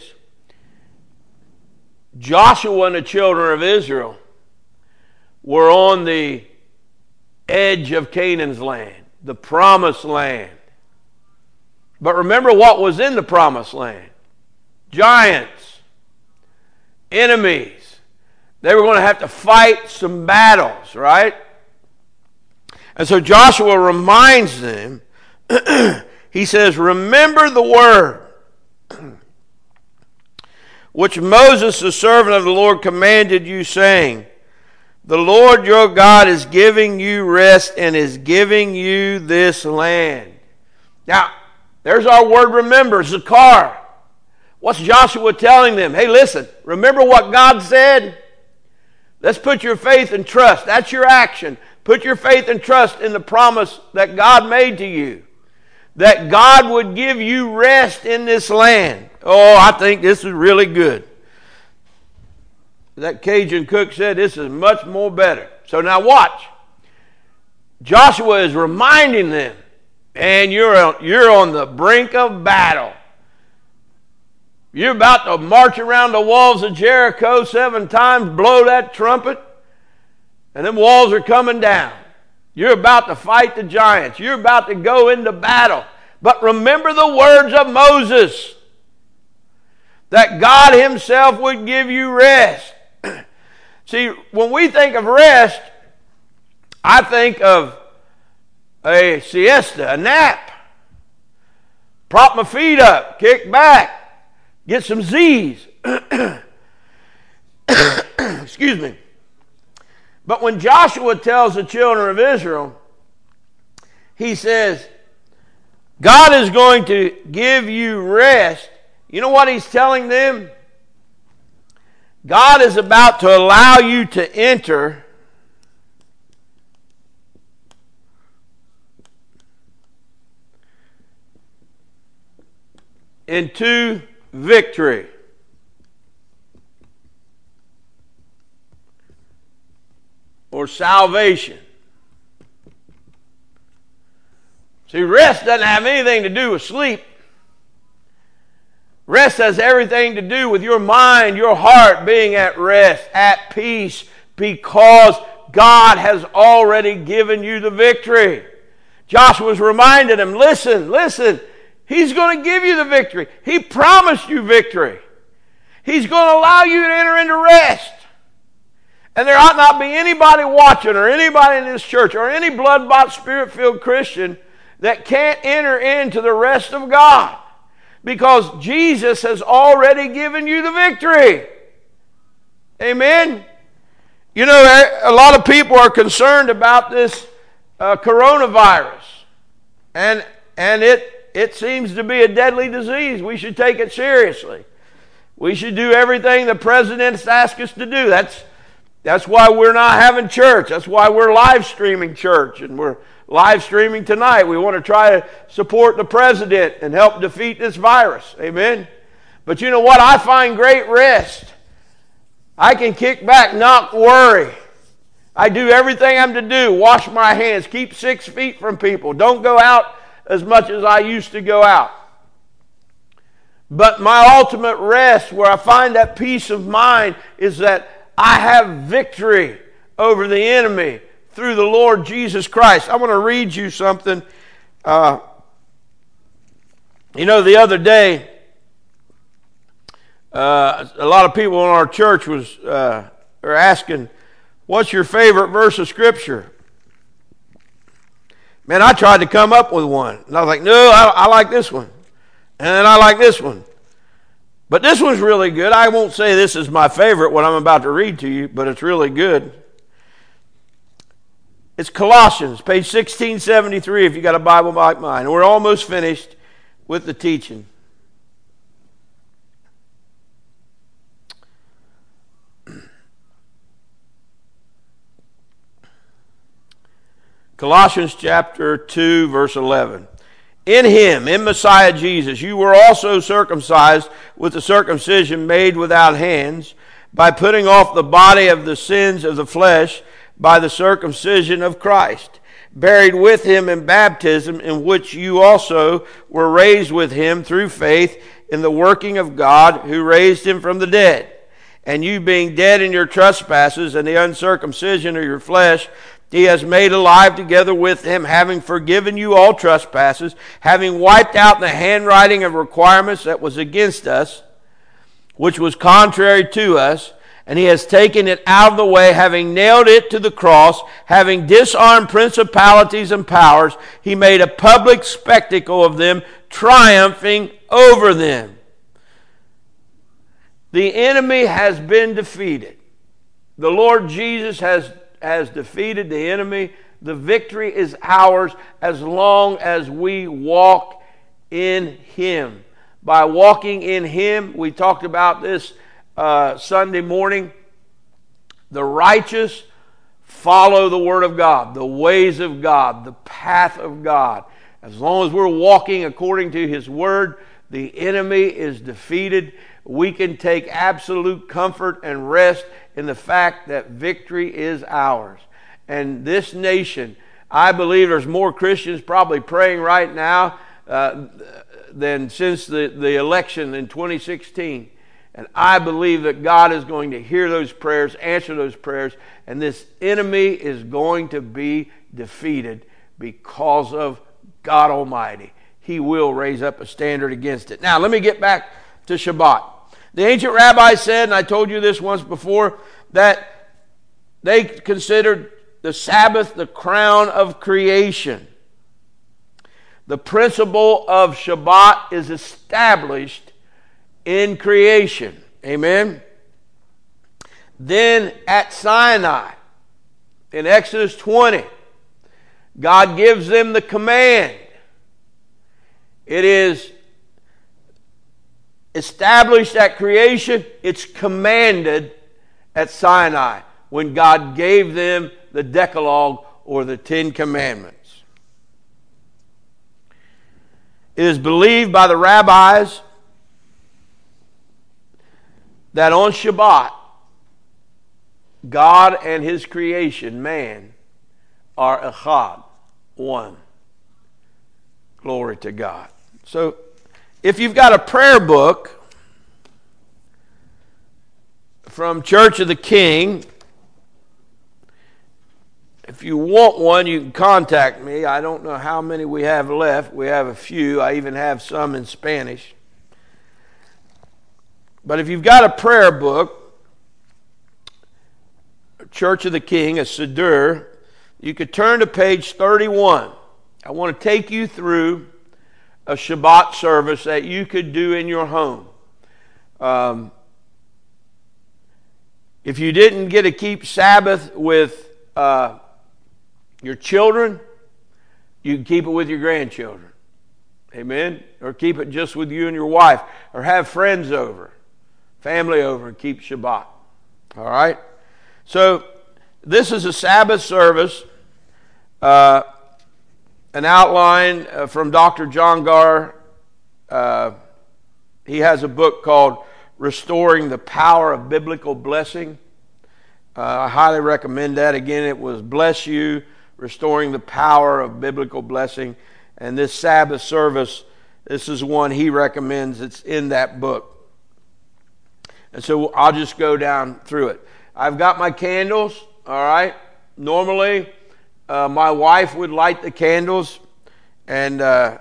Joshua and the children of Israel were on the edge of Canaan's land, the promised land. But remember what was in the promised land. Giants, enemies. They were going to have to fight some battles, right? And so Joshua reminds them, He says, remember the word which Moses, the servant of the Lord, commanded you, saying, the Lord your God is giving you rest and is giving you this land. Now, there's our word remember, Zakar. What's Joshua telling them? Hey, listen, remember what God said? Let's put your faith and trust. That's your action. Put your faith and trust in the promise that God made to you. That God would give you rest in this land. Oh, I think this is really good. That Cajun cook said this is much more better. So now watch. Joshua is reminding them, and you're on, you're on the brink of battle. You're about to march around the walls of Jericho seven times, blow that trumpet, and them walls are coming down. You're about to fight the giants. You're about to go into battle. But remember the words of Moses, that God himself would give you rest. See, when we think of rest, I think of a siesta, a nap. Prop my feet up, kick back, get some Z's. Excuse me. But when Joshua tells the children of Israel, he says, God is going to give you rest. You know what he's telling them? God is about to allow you to enter into victory. Or salvation. See, rest doesn't have anything to do with sleep. Rest has everything to do with your mind, your heart being at rest, at peace, because God has already given you the victory. Joshua's reminded him, listen, listen, he's going to give you the victory. He promised you victory. He's going to allow you to enter into rest. And there ought not be anybody watching or anybody in this church or any blood-bought, spirit-filled Christian that can't enter into the rest of God. Because Jesus has already given you the victory. Amen? You know, a lot of people are concerned about this uh, coronavirus. And, and it, it seems to be a deadly disease. We should take it seriously. We should do everything the president's asked us to do. That's, that's why we're not having church. That's why we're live streaming church. And we're live streaming tonight. We want to try to support the president and help defeat this virus. Amen? But you know what? I find great rest. I can kick back, not worry. I do everything I'm to do. Wash my hands. Keep six feet from people. Don't go out as much as I used to go out. But my ultimate rest, where I find that peace of mind, is that I have victory over the enemy through the Lord Jesus Christ. I want to read you something. Uh, you know, the other day, uh, a lot of people in our church was uh, are asking, what's your favorite verse of Scripture? Man, I tried to come up with one. And I was like, no, I, I like this one. And then I like this one. But this one's really good. I won't say this is my favorite, what I'm about to read to you, but it's really good. It's Colossians, page sixteen seventy-three, if you got a Bible like mine. We're almost finished with the teaching. Colossians chapter two, verse eleven. In him, in Messiah Jesus, you were also circumcised with the circumcision made without hands, by putting off the body of the sins of the flesh by the circumcision of Christ, buried with him in baptism, in which you also were raised with him through faith in the working of God, who raised him from the dead. And you being dead in your trespasses and the uncircumcision of your flesh, he has made alive together with him, having forgiven you all trespasses, having wiped out the handwriting of requirements that was against us, which was contrary to us, And he has taken it out of the way, having nailed it to the cross, having disarmed principalities and powers, he made a public spectacle of them, triumphing over them. The enemy has been defeated. The Lord Jesus has, has defeated the enemy. The victory is ours as long as we walk in him. By walking in him, we talked about this uh, Sunday morning, the righteous follow the Word of God, the ways of God, the path of God. As long as we're walking according to his Word, the enemy is defeated. We can take absolute comfort and rest in the fact that victory is ours. And this nation, I believe there's more Christians probably praying right now uh, than since the, the election in twenty sixteen. And I believe that God is going to hear those prayers, answer those prayers, and this enemy is going to be defeated because of God Almighty. He will raise up a standard against it. Now, let me get back to Shabbat. The ancient rabbis said, and I told you this once before, that they considered the Sabbath the crown of creation. The principle of Shabbat is established in creation. Amen. Then at Sinai, in Exodus twenty, God gives them the command. It is established at creation. It's commanded at Sinai when God gave them the Decalogue or the Ten Commandments. It is believed by the rabbis that on Shabbat, God and his creation, man, are echad, one. Glory to God. So, if you've got a prayer book from Church of the King, if you want one, you can contact me. I don't know how many we have left. We have a few. I even have some in Spanish. But if you've got a prayer book, Church of the King, a Siddur, you could turn to page thirty-one. I want to take you through a Shabbat service that you could do in your home. Um, if you didn't get to keep Sabbath with uh, your children, you can keep it with your grandchildren. Amen? Or keep it just with you and your wife. Or have friends over, family over, and keep Shabbat. All right? So, this is a Sabbath service. Uh, an outline uh, from Doctor John Gar. Uh, he has a book called Restoring the Power of Biblical Blessing. Uh, I highly recommend that. Again, it was Bless You, Restoring the Power of Biblical Blessing. And this Sabbath service, this is one he recommends. It's in that book. And so I'll just go down through it. I've got my candles, all right. Normally, uh, my wife would light the candles, and uh,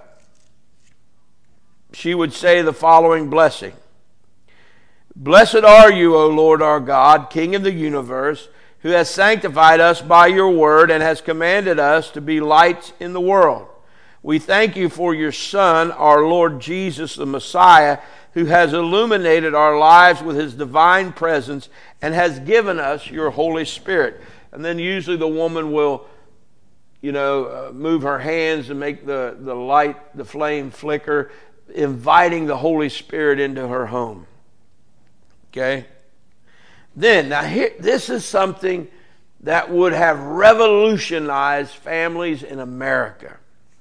she would say the following blessing. Blessed are you, O Lord our God, King of the universe, who has sanctified us by your word and has commanded us to be lights in the world. We thank you for your Son, our Lord Jesus the Messiah, who has illuminated our lives with his divine presence and has given us your Holy Spirit. And then usually the woman will, you know, uh, move her hands and make the, the light, the flame flicker, inviting the Holy Spirit into her home. Okay? Then, now here, this is something that would have revolutionized families in America.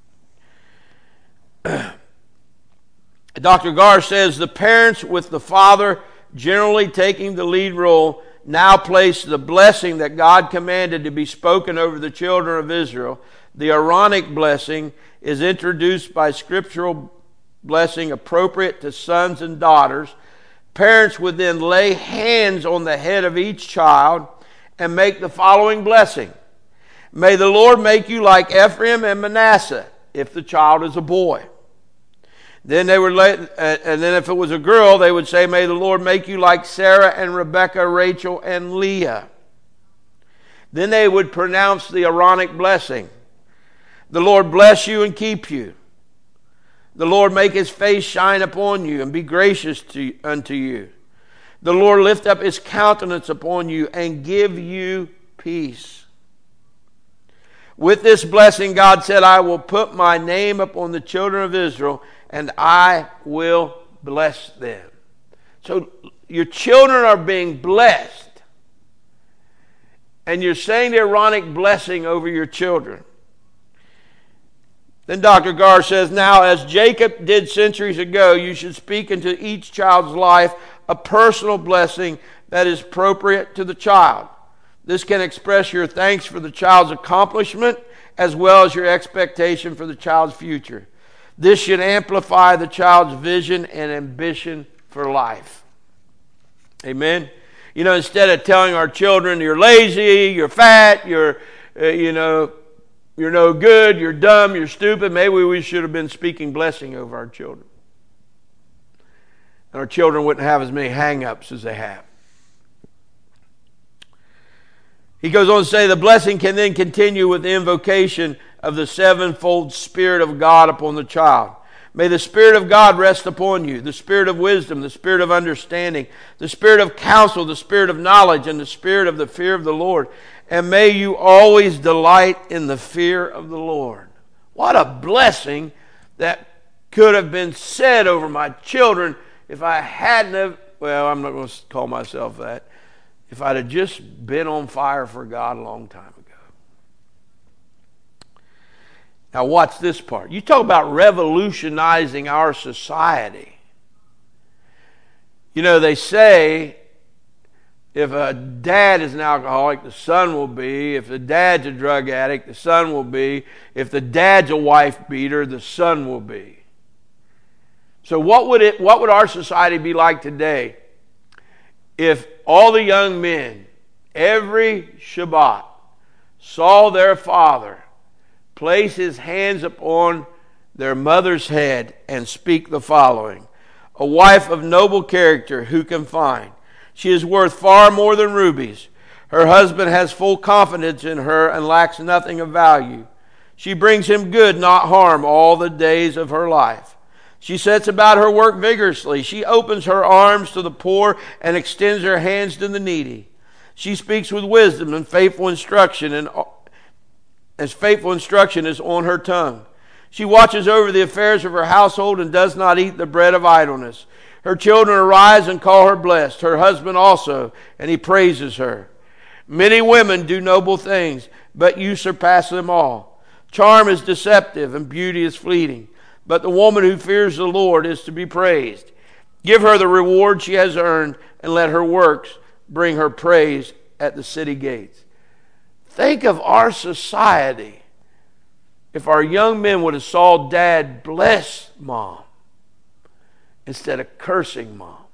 Doctor Gar says the parents with the father generally taking the lead role now place the blessing that God commanded to be spoken over the children of Israel. The Aaronic blessing is introduced by scriptural blessing appropriate to sons and daughters. Parents would then lay hands on the head of each child and make the following blessing. May the Lord make you like Ephraim and Manasseh, if the child is a boy. Then they would let, and then if it was a girl, they would say, may the Lord make you like Sarah and Rebekah, Rachel and Leah. Then they would pronounce the Aaronic blessing. The Lord bless you and keep you. The Lord make his face shine upon you and be gracious to, unto you. The Lord lift up his countenance upon you and give you peace. With this blessing, God said, I will put my name upon the children of Israel, and I will bless them. So your children are being blessed. And you're saying the Aaronic blessing over your children. Then Doctor Garr says, now as Jacob did centuries ago, you should speak into each child's life a personal blessing that is appropriate to the child. This can express your thanks for the child's accomplishment as well as your expectation for the child's future. This should amplify the child's vision and ambition for life. Amen. You know, instead of telling our children, you're lazy, you're fat, you're, uh, you know, you're no good, you're dumb, you're stupid, maybe we should have been speaking blessing over our children. And our children wouldn't have as many hang-ups as they have. He goes on to say, the blessing can then continue with the invocation of the sevenfold Spirit of God upon the child. May the Spirit of God rest upon you, the Spirit of wisdom, the Spirit of understanding, the Spirit of counsel, the Spirit of knowledge, and the Spirit of the fear of the Lord. And may you always delight in the fear of the Lord. What a blessing that could have been said over my children if I hadn't have, well, I'm not going to call myself that, if I'd have just been on fire for God a long time ago. Now watch this part. You talk about revolutionizing our society. You know, they say if a dad is an alcoholic, the son will be. If the dad's a drug addict, the son will be. If the dad's a wife beater, the son will be. So what would it? What would our society be like today if all the young men, every Shabbat, saw their father place his hands upon their mother's head and speak the following? A wife of noble character who can find? She is worth far more than rubies. Her husband has full confidence in her and lacks nothing of value. She brings him good, not harm, all the days of her life. She sets about her work vigorously. She opens her arms to the poor and extends her hands to the needy. She speaks with wisdom and faithful instruction, and as faithful instruction is on her tongue. She watches over the affairs of her household and does not eat the bread of idleness. Her children arise and call her blessed, her husband also, and he praises her. Many women do noble things, but you surpass them all. Charm is deceptive and beauty is fleeting, but the woman who fears the Lord is to be praised. Give her the reward she has earned, and let her works bring her praise at the city gates. Think of our society if our young men would have saw dad bless mom instead of cursing mom.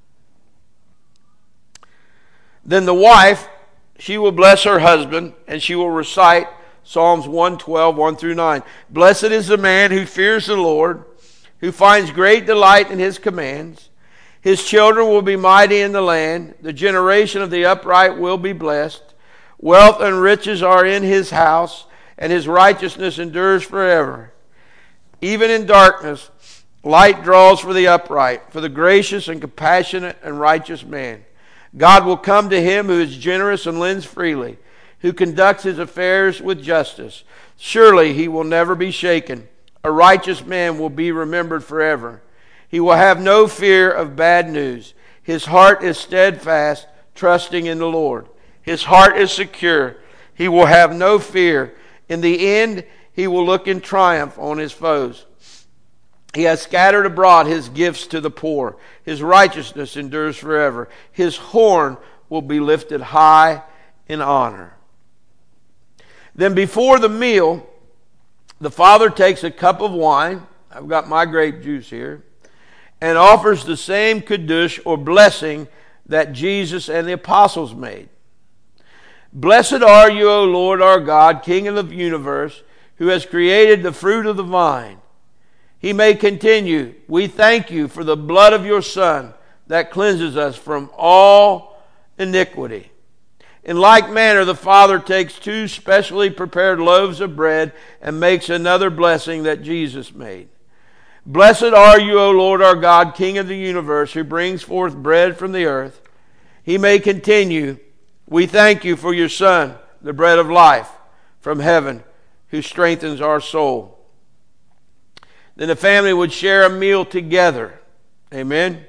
Then the wife, she will bless her husband, and she will recite Psalms one twelve, one through nine. Blessed is the man who fears the Lord, who finds great delight in his commands. His children will be mighty in the land. The generation of the upright will be blessed. Wealth and riches are in his house, and his righteousness endures forever. Even in darkness, light draws for the upright, for the gracious and compassionate and righteous man. God will come to him who is generous and lends freely, who conducts his affairs with justice. Surely he will never be shaken. A righteous man will be remembered forever. He will have no fear of bad news. His heart is steadfast, trusting in the Lord. His heart is secure. He will have no fear. In the end, he will look in triumph on his foes. He has scattered abroad his gifts to the poor. His righteousness endures forever. His horn will be lifted high in honor. Then before the meal, the father takes a cup of wine. I've got my grape juice here. And offers the same kiddush or blessing that Jesus and the apostles made. Blessed are you, O Lord our God, King of the universe, who has created the fruit of the vine He may continue, we thank you for the blood of your Son that cleanses us from all iniquity. In like manner, the Father takes two specially prepared loaves of bread and makes another blessing that Jesus made. Blessed are you, O Lord our God, King of the universe, who brings forth bread from the earth. He may continue, we thank you for your Son, the bread of life from heaven, who strengthens our soul. Then the family would share a meal together. Amen.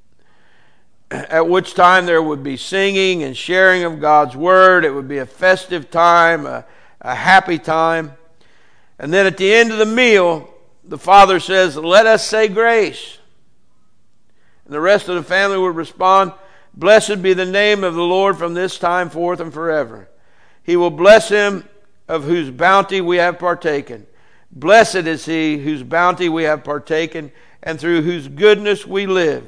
At which time there would be singing and sharing of God's word. It would be a festive time, a, a happy time. And then at the end of the meal, the father says, let us say grace. And the rest of the family would respond, blessed be the name of the Lord from this time forth and forever. He will bless him of whose bounty we have partaken. Blessed is he whose bounty we have partaken, and through whose goodness we live.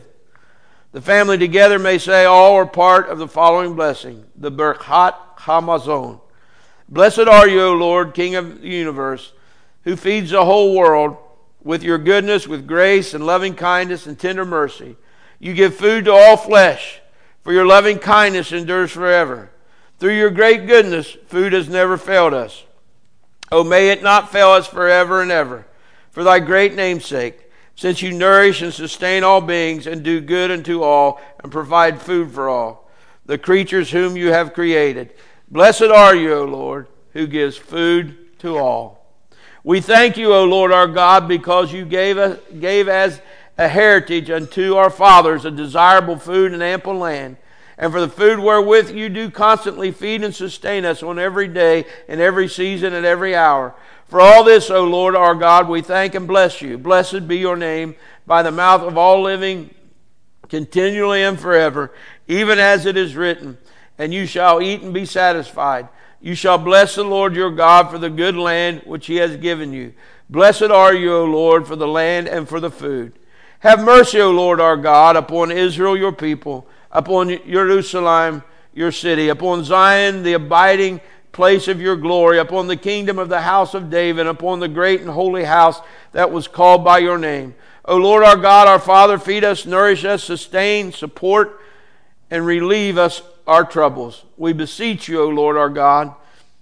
The family together may say all or part of the following blessing, the Birchat Hamazon. Blessed are you, O Lord, King of the universe, who feeds the whole world with your goodness, with grace and loving kindness and tender mercy. You give food to all flesh, for your loving kindness endures forever. Through your great goodness, food has never failed us. Oh, may it not fail us forever and ever, for thy great name's sake, since you nourish and sustain all beings and do good unto all and provide food for all, the creatures whom you have created. Blessed are you, O Lord, who gives food to all. We thank you, O Lord our God, because you gave us, gave as a heritage unto our fathers a desirable food and ample land, and for the food wherewith you do constantly feed and sustain us on every day, in every season, and every hour. For all this, O Lord our God, we thank and bless you. Blessed be your name by the mouth of all living, continually and forever, even as it is written, and you shall eat and be satisfied. You shall bless the Lord your God for the good land which he has given you. Blessed are you, O Lord, for the land and for the food. Have mercy, O Lord our God, upon Israel your people, upon Jerusalem, your city, upon Zion, the abiding place of your glory, upon the kingdom of the house of David, upon the great and holy house that was called by your name. O Lord our God, our Father, feed us, nourish us, sustain, support, and relieve us our troubles. We beseech you, O Lord our God,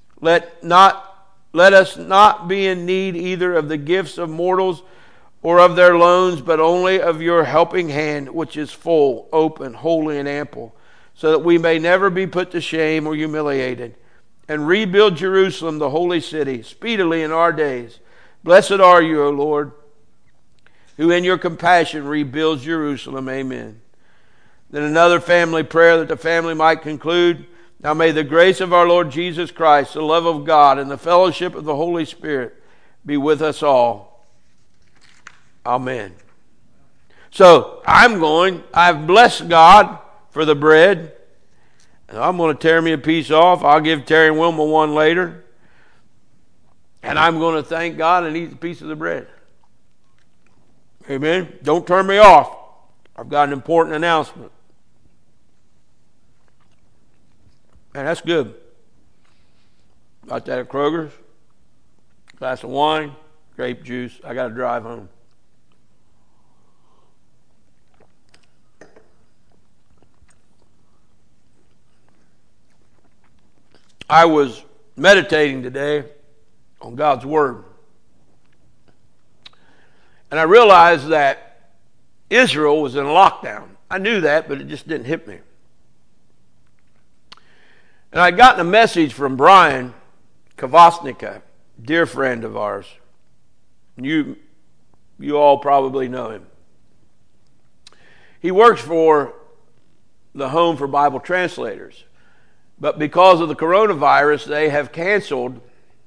let not let us not be in need either of the gifts of mortals or of their loans, but only of your helping hand, which is full, open, holy, and ample, so that we may never be put to shame or humiliated, and rebuild Jerusalem, the holy city, speedily in our days. Blessed are you, O Lord, who in your compassion rebuilds Jerusalem. Amen. Then another family prayer that the family might conclude. Now may the grace of our Lord Jesus Christ, the love of God, and the fellowship of the Holy Spirit be with us all. Amen. So I'm going, I've blessed God for the bread. And I'm going to tear me a piece off. I'll give Terry and Wilma one later. And I'm going to thank God and eat a piece of the bread. Amen. Don't turn me off. I've got an important announcement. Man, that's good. Got that at Kroger's. Glass of wine, grape juice. I got to drive home. I was meditating today on God's Word. And I realized that Israel was in lockdown. I knew that, but it just didn't hit me. And I'd gotten a message from Brian Kavosnika, dear friend of ours. You, you all probably know him. He works for the Home for Bible Translators. But because of the coronavirus, they have canceled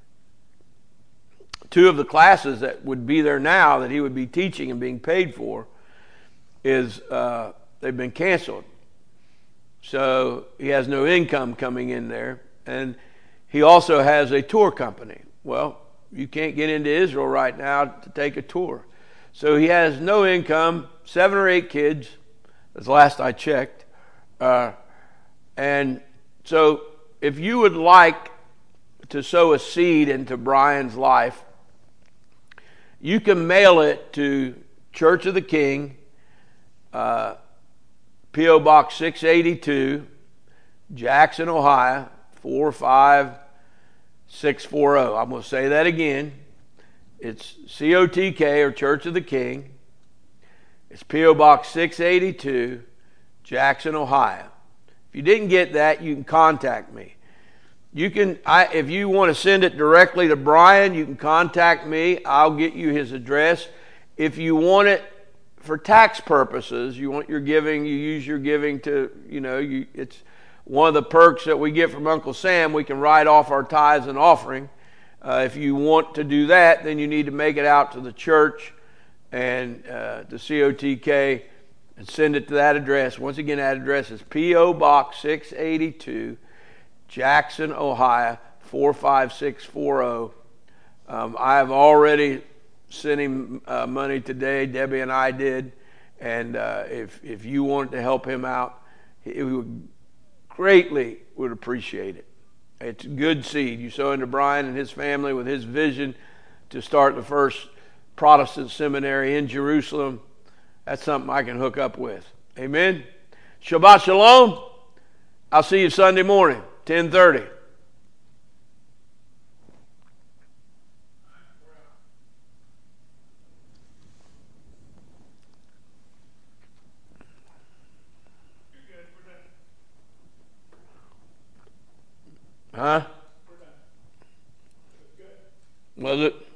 two of the classes that would be there now that he would be teaching and being paid for. Is uh, they've been canceled. So he has no income coming in there. And he also has a tour company. Well, you can't get into Israel right now to take a tour. So he has no income, seven or eight kids, as last I checked. Uh, and so if you would like to sow a seed into Brian's life, You can mail it to Church of the King, uh, P O Box six eighty-two, Jackson, Ohio, four five six four zero. I'm going to say that again. It's C O T K, or Church of the King. It's P O Box six eighty-two, Jackson, Ohio. If you didn't get that, you can contact me. You can, I, if you want to send it directly to Brian, you can contact me. I'll get you his address. If you want it for tax purposes, you want your giving, you use your giving to, you know, you, it's one of the perks that we get from Uncle Sam. We can write off our tithes and offering. Uh, if you want to do that, then you need to make it out to the church and uh, to C O T K and send it to that address. Once again, that address is P O Box six eighty-two, Jackson, Ohio, four five six four zero. Um, I have already sent him uh, money today. Debbie and I did. And uh, if, if you wanted to help him out, he would greatly would appreciate it. It's good seed. You sow into Brian and his family with his vision to start the first Protestant seminary in Jerusalem. That's something I can hook up with. Amen. Shabbat shalom. I'll see you Sunday morning, ten thirty. Huh? Was it?